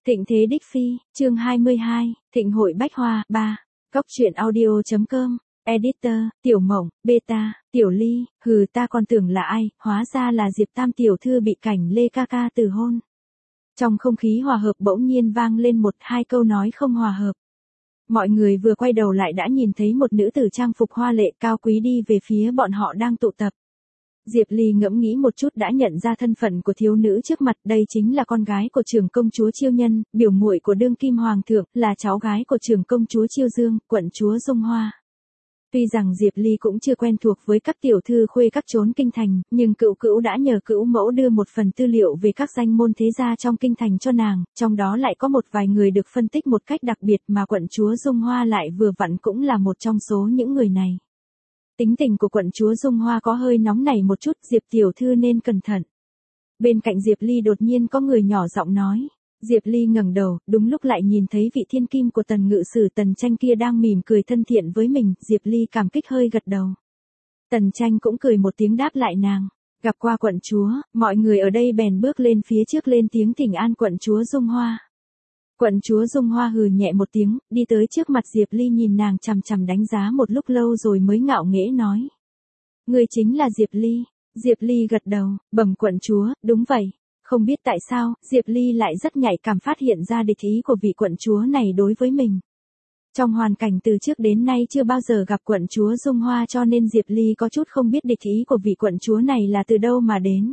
Thịnh Thế Đích Phi, chương 22, Thịnh Hội Bách Hoa, 3. Cóc truyện audio.com, Editor, Tiểu Mộng, Beta, Tiểu Ly, ta còn tưởng là ai, hóa ra là Diệp Tam tiểu thư bị Cảnh Lê ca ca từ hôn. Trong không khí hòa hợp bỗng nhiên vang lên một hai câu nói không hòa hợp. Mọi người vừa quay đầu lại đã nhìn thấy một nữ tử trang phục hoa lệ cao quý đi về phía bọn họ đang tụ tập. Diệp Ly ngẫm nghĩ một chút đã nhận ra thân phận của thiếu nữ trước mặt, đây chính là con gái của trưởng công chúa Chiêu Nhân, biểu muội của đương kim hoàng thượng, là cháu gái của trưởng công chúa Chiêu Dương, quận chúa Dung Hoa. Tuy rằng Diệp Ly cũng chưa quen thuộc với các tiểu thư khuê các chốn kinh thành, nhưng cữu cữu đã nhờ cữu mẫu đưa một phần tư liệu về các danh môn thế gia trong kinh thành cho nàng, trong đó lại có một vài người được phân tích một cách đặc biệt mà quận chúa Dung Hoa lại vừa vặn cũng là một trong số những người này. Tính tình của quận chúa Dung Hoa có hơi nóng nảy một chút, Diệp tiểu thư nên cẩn thận. Bên cạnh Diệp Ly đột nhiên có người nhỏ giọng nói. Diệp Ly ngẩng đầu, đúng lúc lại nhìn thấy vị thiên kim của Tần ngự sử Tần Tranh kia đang mỉm cười thân thiện với mình, Diệp Ly cảm kích hơi gật đầu. Tần Tranh cũng cười một tiếng đáp lại nàng. Gặp qua quận chúa, mọi người ở đây bèn bước lên phía trước lên tiếng thỉnh an quận chúa Dung Hoa. Quận chúa Dung Hoa hừ nhẹ một tiếng, đi tới trước mặt Diệp Ly nhìn nàng chằm chằm đánh giá một lúc lâu rồi mới ngạo nghễ nói. Người chính là Diệp Ly. Diệp Ly gật đầu, bẩm quận chúa, đúng vậy. Không biết tại sao, Diệp Ly lại rất nhạy cảm phát hiện ra địch ý của vị quận chúa này đối với mình. Trong hoàn cảnh từ trước đến nay chưa bao giờ gặp quận chúa Dung Hoa cho nên Diệp Ly có chút không biết địch ý của vị quận chúa này là từ đâu mà đến.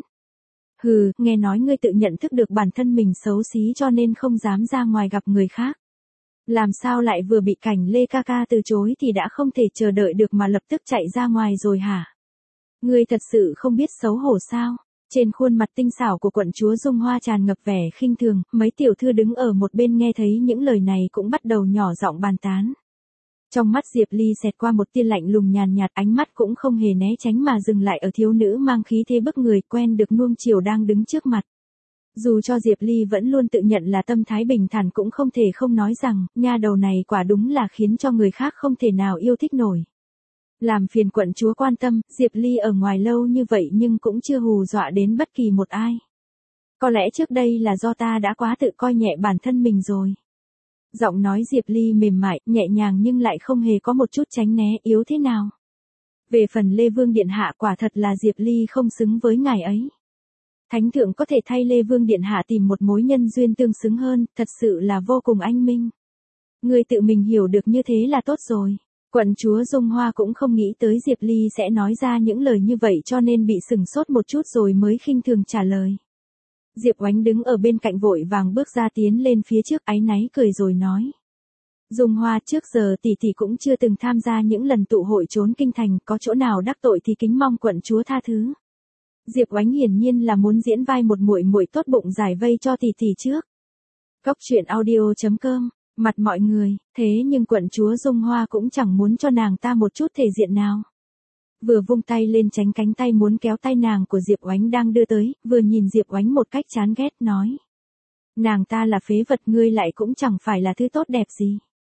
Nghe nói ngươi tự nhận thức được bản thân mình xấu xí cho nên không dám ra ngoài gặp người khác. Làm sao lại vừa bị Cảnh Lê ca ca từ chối thì đã không thể chờ đợi được mà lập tức chạy ra ngoài rồi hả? Ngươi thật sự không biết xấu hổ sao? Trên khuôn mặt tinh xảo của quận chúa Dung Hoa tràn ngập vẻ khinh thường, mấy tiểu thư đứng ở một bên nghe thấy những lời này cũng bắt đầu nhỏ giọng bàn tán. Trong mắt Diệp Ly xẹt qua một tia lạnh lùng nhàn nhạt, ánh mắt cũng không hề né tránh mà dừng lại ở thiếu nữ mang khí thế bức người quen được nuông chiều đang đứng trước mặt. Dù cho Diệp Ly vẫn luôn tự nhận là tâm thái bình thản cũng không thể không nói rằng, nha đầu này quả đúng là khiến cho người khác không thể nào yêu thích nổi. Làm phiền quận chúa quan tâm, Diệp Ly ở ngoài lâu như vậy nhưng cũng chưa hù dọa đến bất kỳ một ai. Có lẽ trước đây là do ta đã quá tự coi nhẹ bản thân mình rồi. Giọng nói Diệp Ly mềm mại, nhẹ nhàng nhưng lại không hề có một chút tránh né yếu thế nào. Về phần Lê Vương Điện Hạ quả thật là Diệp Ly không xứng với ngài ấy. Thánh thượng có thể thay Lê Vương Điện Hạ tìm một mối nhân duyên tương xứng hơn, thật sự là vô cùng anh minh. Người tự mình hiểu được như thế là tốt rồi. Quận chúa Dung Hoa cũng không nghĩ tới Diệp Ly sẽ nói ra những lời như vậy cho nên bị sửng sốt một chút rồi mới khinh thường trả lời. Diệp Oánh đứng ở bên cạnh vội vàng bước ra tiến lên phía trước áy náy cười rồi nói. Dung Hoa trước giờ tỷ tỷ cũng chưa từng tham gia những lần tụ hội trốn kinh thành, có chỗ nào đắc tội thì kính mong quận chúa tha thứ. Diệp Oánh hiển nhiên là muốn diễn vai một muội muội tốt bụng giải vây cho tỷ tỷ trước. Cóc truyện audio.com, mặt mọi người, thế nhưng quận chúa Dung Hoa cũng chẳng muốn cho nàng ta một chút thể diện nào. Vừa vung tay lên tránh cánh tay muốn kéo tay nàng của Diệp Oánh đang đưa tới, vừa nhìn Diệp Oánh một cách chán ghét nói. Nàng ta là phế vật, ngươi lại cũng chẳng phải là thứ tốt đẹp gì.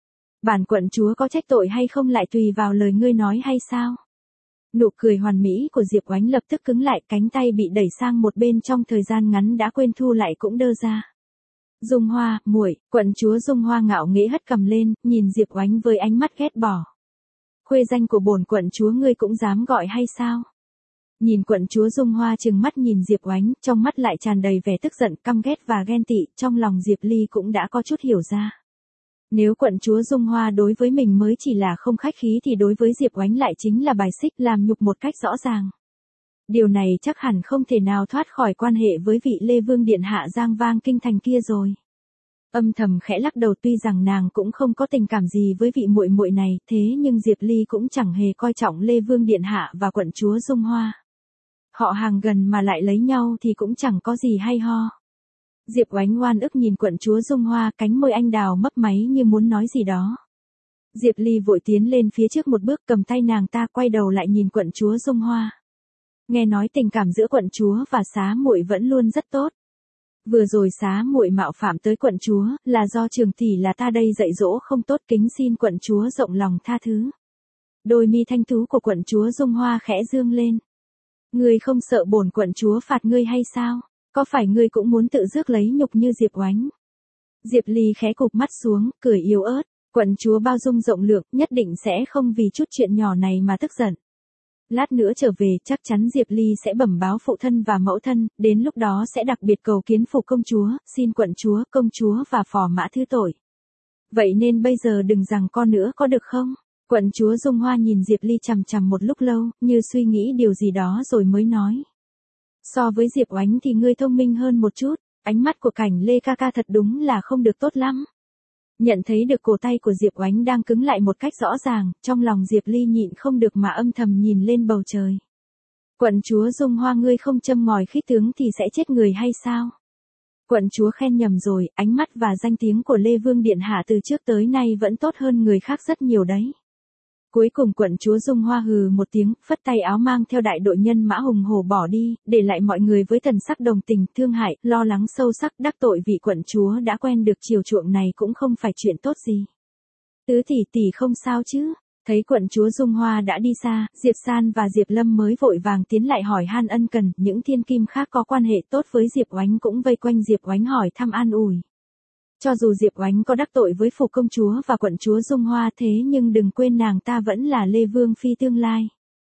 Bản quận chúa có trách tội hay không lại tùy vào lời ngươi nói hay sao? Nụ cười hoàn mỹ của Diệp Oánh lập tức cứng lại, cánh tay bị đẩy sang một bên trong thời gian ngắn đã quên thu lại cũng đơ ra. Dung Hoa, muội, quận chúa Dung Hoa ngạo nghễ hất cầm lên, nhìn Diệp Oánh với ánh mắt ghét bỏ. Khuê danh của bổn quận chúa ngươi cũng dám gọi hay sao? Nhìn quận chúa Dung Hoa trừng mắt nhìn Diệp Oánh, trong mắt lại tràn đầy vẻ tức giận, căm ghét và ghen tị, trong lòng Diệp Ly cũng đã có chút hiểu ra. Nếu quận chúa Dung Hoa đối với mình mới chỉ là không khách khí thì đối với Diệp Oánh lại chính là bài xích, làm nhục một cách rõ ràng. Điều này chắc hẳn không thể nào thoát khỏi quan hệ với vị Lê Vương Điện Hạ giang vang kinh thành kia rồi. Âm thầm khẽ lắc đầu, tuy rằng nàng cũng không có tình cảm gì với vị muội muội này, thế nhưng Diệp Ly cũng chẳng hề coi trọng Lê Vương Điện Hạ và quận chúa Dung Hoa. Họ hàng gần mà lại lấy nhau thì cũng chẳng có gì hay ho. Diệp Oánh oan ức nhìn quận chúa Dung Hoa, cánh môi anh đào mấp máy như muốn nói gì đó. Diệp Ly vội tiến lên phía trước một bước, cầm tay nàng ta, quay đầu lại nhìn quận chúa Dung Hoa. Nghe nói tình cảm giữa quận chúa và xá muội vẫn luôn rất tốt. Vừa rồi xá muội mạo phạm tới quận chúa, là do trường tỷ là ta đây dạy dỗ không tốt, kính xin quận chúa rộng lòng tha thứ. Đôi mi thanh tú của quận chúa Dung Hoa khẽ dương lên. Ngươi không sợ bổn quận chúa phạt ngươi hay sao? Có phải ngươi cũng muốn tự rước lấy nhục như Diệp Oánh? Diệp Ly khẽ cụp mắt xuống, cười yếu ớt. Quận chúa bao dung rộng lượng, nhất định sẽ không vì chút chuyện nhỏ này mà tức giận. Lát nữa trở về, chắc chắn Diệp Ly sẽ bẩm báo phụ thân và mẫu thân, đến lúc đó sẽ đặc biệt cầu kiến phủ công chúa, xin quận chúa, công chúa và phò mã thứ tội. Vậy nên bây giờ đừng giằng co nữa có được không? Quận chúa Dung Hoa nhìn Diệp Ly chằm chằm một lúc lâu, như suy nghĩ điều gì đó rồi mới nói. So với Diệp Oánh thì ngươi thông minh hơn một chút, ánh mắt của Cảnh Lê ca ca thật đúng là không được tốt lắm. Nhận thấy được cổ tay của Diệp Oánh đang cứng lại một cách rõ ràng, trong lòng Diệp Ly nhịn không được mà âm thầm nhìn lên bầu trời. Quận chúa Dung Hoa ngươi không châm ngòi khích tướng thì sẽ chết người hay sao? Quận chúa khen nhầm rồi, ánh mắt và danh tiếng của Lê Vương Điện Hạ từ trước tới nay vẫn tốt hơn người khác rất nhiều đấy. Cuối cùng quận chúa Dung Hoa hừ một tiếng, phất tay áo mang theo đại đội nhân mã hùng hổ bỏ đi, để lại mọi người với thần sắc đồng tình, thương hại, lo lắng sâu sắc, đắc tội vị quận chúa đã quen được chiều chuộng này cũng không phải chuyện tốt gì. Tứ tỷ tỷ không sao chứ? Thấy quận chúa Dung Hoa đã đi xa, Diệp San và Diệp Lâm mới vội vàng tiến lại hỏi han ân cần, những thiên kim khác có quan hệ tốt với Diệp Oánh cũng vây quanh Diệp Oánh hỏi thăm an ủi. Cho dù Diệp Oánh có đắc tội với phủ công chúa và quận chúa Dung Hoa thế nhưng đừng quên nàng ta vẫn là Lê Vương Phi tương lai.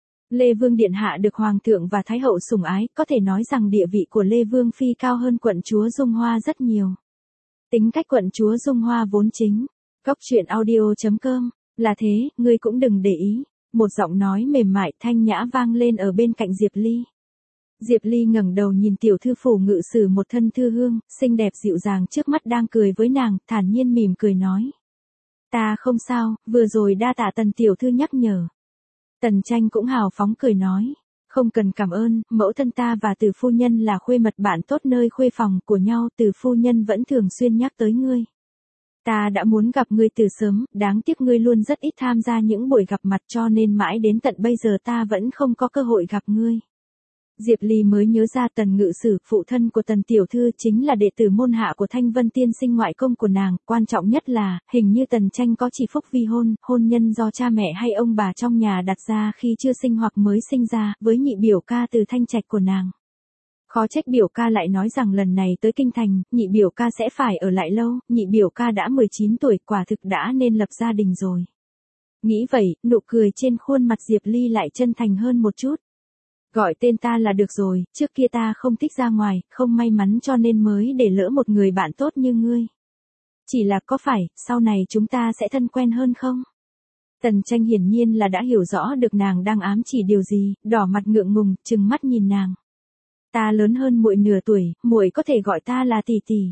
Lê Vương Điện Hạ được Hoàng thượng và Thái hậu sủng ái, có thể nói rằng địa vị của Lê Vương Phi cao hơn quận chúa Dung Hoa rất nhiều. Tính cách quận chúa Dung Hoa vốn chính. Cóc truyện audio.com, là thế, ngươi cũng đừng để ý. Một giọng nói mềm mại thanh nhã vang lên ở bên cạnh Diệp Ly. Diệp Ly ngẩng đầu nhìn tiểu thư phủ ngự sử một thân thư hương, xinh đẹp dịu dàng trước mắt đang cười với nàng, thản nhiên mỉm cười nói. Ta không sao, vừa rồi đa tạ Tần tiểu thư nhắc nhở. Tần Tranh cũng hào phóng cười nói. Không cần cảm ơn, mẫu thân ta và Từ phu nhân là khuê mật bạn tốt nơi khuê phòng của nhau, Từ phu nhân vẫn thường xuyên nhắc tới ngươi. Ta đã muốn gặp ngươi từ sớm, đáng tiếc ngươi luôn rất ít tham gia những buổi gặp mặt cho nên mãi đến tận bây giờ ta vẫn không có cơ hội gặp ngươi. Diệp Ly mới nhớ ra Tần ngự sử, phụ thân của Tần tiểu thư chính là đệ tử môn hạ của Thanh Vân tiên sinh ngoại công của nàng, quan trọng nhất là, hình như Tần Tranh có chỉ phúc vi hôn, hôn nhân do cha mẹ hay ông bà trong nhà đặt ra khi chưa sinh hoặc mới sinh ra, với nhị biểu ca từ Thanh Trạch của nàng. Khó trách biểu ca lại nói rằng lần này tới kinh thành, nhị biểu ca sẽ phải ở lại lâu, nhị biểu ca đã 19 tuổi, quả thực đã nên lập gia đình rồi. Nghĩ vậy, nụ cười trên khuôn mặt Diệp Ly lại chân thành hơn một chút. Gọi tên ta là được rồi, trước kia ta không thích ra ngoài, không may mắn cho nên mới để lỡ một người bạn tốt như ngươi. Chỉ là có phải, sau này chúng ta sẽ thân quen hơn không? Tần Tranh hiển nhiên là đã hiểu rõ được nàng đang ám chỉ điều gì, đỏ mặt ngượng ngùng, trừng mắt nhìn nàng. Ta lớn hơn muội nửa tuổi, muội có thể gọi ta là tỷ tỷ.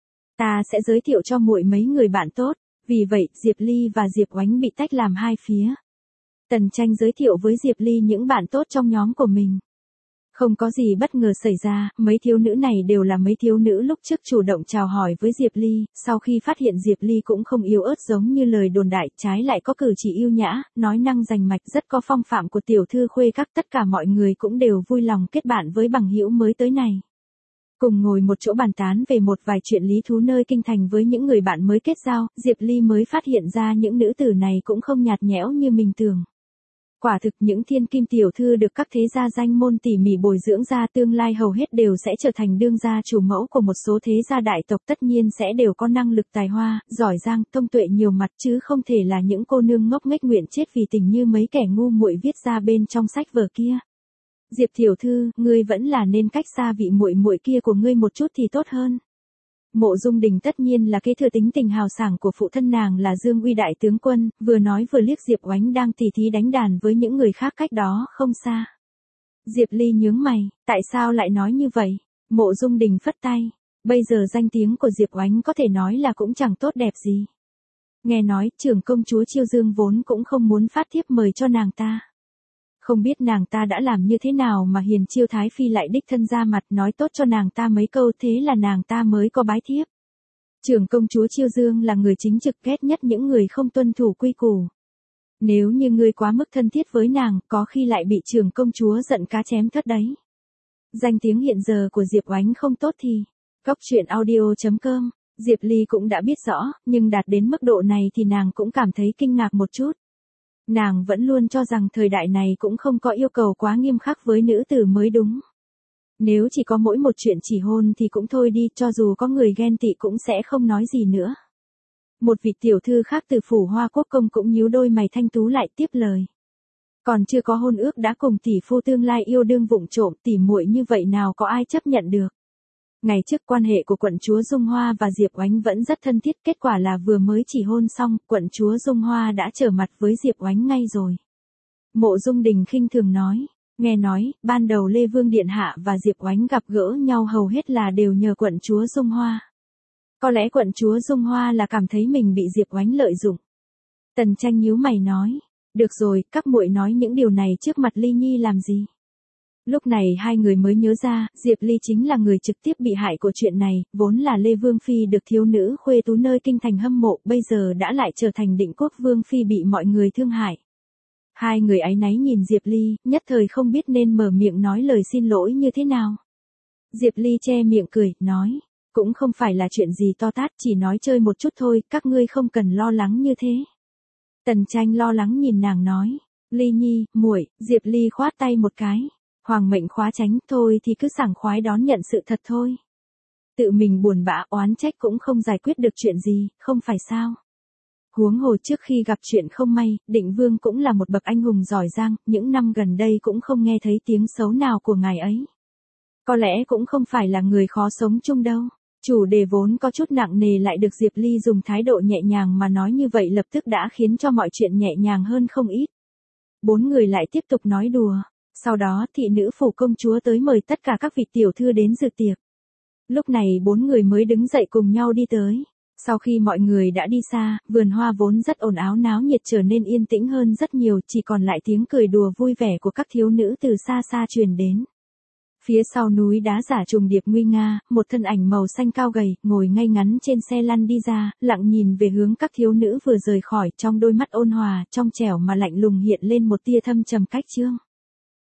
Ta sẽ giới thiệu cho muội mấy người bạn tốt, vì vậy Diệp Ly và Diệp Oánh bị tách làm hai phía. Tần Tranh giới thiệu với Diệp Ly những bạn tốt trong nhóm của mình. Không có gì bất ngờ xảy ra, mấy thiếu nữ này đều là mấy thiếu nữ lúc trước chủ động chào hỏi với Diệp Ly, sau khi phát hiện Diệp Ly cũng không yếu ớt giống như lời đồn đại, trái lại có cử chỉ yêu nhã, nói năng rành mạch, rất có phong phạm của tiểu thư khuê các, tất cả mọi người cũng đều vui lòng kết bạn với bằng hữu mới tới này. Cùng ngồi một chỗ bàn tán về một vài chuyện lý thú nơi kinh thành với những người bạn mới kết giao, Diệp Ly mới phát hiện ra những nữ tử này cũng không nhạt nhẽo như mình tưởng. Quả thực những thiên kim tiểu thư được các thế gia danh môn tỉ mỉ bồi dưỡng ra tương lai hầu hết đều sẽ trở thành đương gia chủ mẫu của một số thế gia đại tộc, tất nhiên sẽ đều có năng lực tài hoa, giỏi giang, thông tuệ nhiều mặt chứ không thể là những cô nương ngốc nghếch nguyện chết vì tình như mấy kẻ ngu muội viết ra bên trong sách vở kia. Diệp tiểu thư, ngươi vẫn là nên cách xa vị muội muội kia của ngươi một chút thì tốt hơn. Mộ Dung Đình tất nhiên là kế thừa tính tình hào sảng của phụ thân nàng là Dương Uy đại tướng quân, vừa nói vừa liếc Diệp Oánh đang tỉ thí đánh đàn với những người khác cách đó không xa. Diệp Ly nhướng mày, tại sao lại nói như vậy? Mộ Dung Đình phất tay, bây giờ danh tiếng của Diệp Oánh có thể nói là cũng chẳng tốt đẹp gì. Nghe nói, trưởng công chúa Chiêu Dương vốn cũng không muốn phát thiếp mời cho nàng ta. Không biết nàng ta đã làm như thế nào mà Hiền Chiêu Thái Phi lại đích thân ra mặt nói tốt cho nàng ta mấy câu, thế là nàng ta mới có bái thiếp. Trưởng công chúa Chiêu Dương là người chính trực, ghét nhất những người không tuân thủ quy củ. Nếu như ngươi quá mức thân thiết với nàng, có khi lại bị trưởng công chúa giận cá chém thớt đấy. Danh tiếng hiện giờ của Diệp Oánh không tốt thì, cóc truyện audio.com, Diệp Ly cũng đã biết rõ, nhưng đạt đến mức độ này thì nàng cũng cảm thấy kinh ngạc một chút. Nàng vẫn luôn cho rằng thời đại này cũng không có yêu cầu quá nghiêm khắc với nữ tử mới đúng. Nếu chỉ có mỗi một chuyện chỉ hôn thì cũng thôi đi, cho dù có người ghen tị cũng sẽ không nói gì nữa. Một vị tiểu thư khác từ phủ Hoa Quốc công cũng nhíu đôi mày thanh tú lại tiếp lời. Còn chưa có hôn ước đã cùng tỷ phu tương lai yêu đương vụng trộm, tỉ muội như vậy nào có ai chấp nhận được. Ngày trước quan hệ của quận chúa Dung Hoa và Diệp Oánh vẫn rất thân thiết, kết quả là vừa mới chỉ hôn xong, quận chúa Dung Hoa đã trở mặt với Diệp Oánh ngay rồi. Mộ Dung Đình khinh thường nói, nghe nói, ban đầu Lê Vương Điện Hạ và Diệp Oánh gặp gỡ nhau hầu hết là đều nhờ quận chúa Dung Hoa. Có lẽ quận chúa Dung Hoa là cảm thấy mình bị Diệp Oánh lợi dụng. Tần Tranh nhíu mày nói, được rồi, các muội nói những điều này trước mặt Ly Nhi làm gì? Lúc này hai người mới nhớ ra, Diệp Ly chính là người trực tiếp bị hại của chuyện này, vốn là Lê Vương Phi được thiếu nữ khuê tú nơi kinh thành hâm mộ, bây giờ đã lại trở thành Định Quốc Vương Phi bị mọi người thương hại. Hai người áy náy nhìn Diệp Ly, nhất thời không biết nên mở miệng nói lời xin lỗi như thế nào. Diệp Ly che miệng cười, nói, cũng không phải là chuyện gì to tát, chỉ nói chơi một chút thôi, các ngươi không cần lo lắng như thế. Tần Tranh lo lắng nhìn nàng nói, Ly Nhi, muội. Diệp Ly khoát tay một cái, hoàng mệnh khóa tránh, thôi thì cứ sảng khoái đón nhận sự thật thôi. Tự mình buồn bã oán trách cũng không giải quyết được chuyện gì, không phải sao. Huống hồ trước khi gặp chuyện không may, Định Vương cũng là một bậc anh hùng giỏi giang, những năm gần đây cũng không nghe thấy tiếng xấu nào của ngài ấy. Có lẽ cũng không phải là người khó sống chung đâu. Chủ đề vốn có chút nặng nề lại được Diệp Ly dùng thái độ nhẹ nhàng mà nói như vậy lập tức đã khiến cho mọi chuyện nhẹ nhàng hơn không ít. Bốn người lại tiếp tục nói đùa. Sau đó thị nữ phủ công chúa tới mời tất cả các vị tiểu thư đến dự tiệc. Lúc này bốn người mới đứng dậy cùng nhau đi tới. Sau khi mọi người đã đi xa, vườn hoa vốn rất ồn ào náo nhiệt trở nên yên tĩnh hơn rất nhiều, chỉ còn lại tiếng cười đùa vui vẻ của các thiếu nữ từ xa xa truyền đến. Phía sau núi đá giả trùng điệp nguy nga, một thân ảnh màu xanh cao gầy, ngồi ngay ngắn trên xe lăn đi ra, lặng nhìn về hướng các thiếu nữ vừa rời khỏi, trong đôi mắt ôn hòa, trong trẻo mà lạnh lùng hiện lên một tia thâm trầm cách chương.